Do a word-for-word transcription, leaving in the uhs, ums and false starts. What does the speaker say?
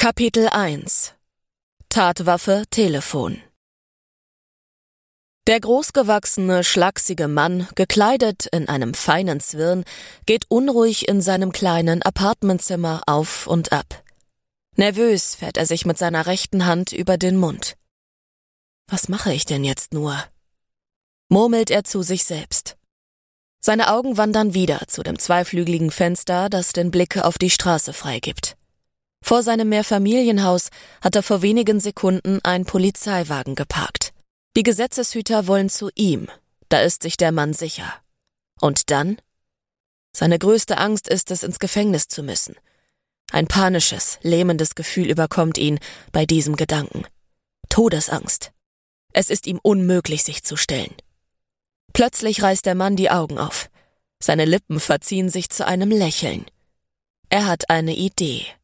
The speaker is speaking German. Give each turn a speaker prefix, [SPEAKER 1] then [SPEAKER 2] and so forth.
[SPEAKER 1] Kapitel eins. Tatwaffe Telefon. Der großgewachsene, schlachsige Mann, gekleidet in einem feinen Zwirn, geht unruhig in seinem kleinen Appartementzimmer auf und ab. Nervös fährt er sich mit seiner rechten Hand über den Mund. »Was mache ich denn jetzt nur?« murmelt er zu sich selbst. Seine Augen wandern wieder zu dem zweiflügeligen Fenster, das den Blick auf die Straße freigibt. Vor seinem Mehrfamilienhaus hat er vor wenigen Sekunden ein Polizeiwagen geparkt. Die Gesetzeshüter wollen zu ihm, da ist sich der Mann sicher. Und dann? Seine größte Angst ist es, ins Gefängnis zu müssen. Ein panisches, lähmendes Gefühl überkommt ihn bei diesem Gedanken. Todesangst. Es ist ihm unmöglich, sich zu stellen. Plötzlich reißt der Mann die Augen auf. Seine Lippen verziehen sich zu einem Lächeln. Er hat eine Idee.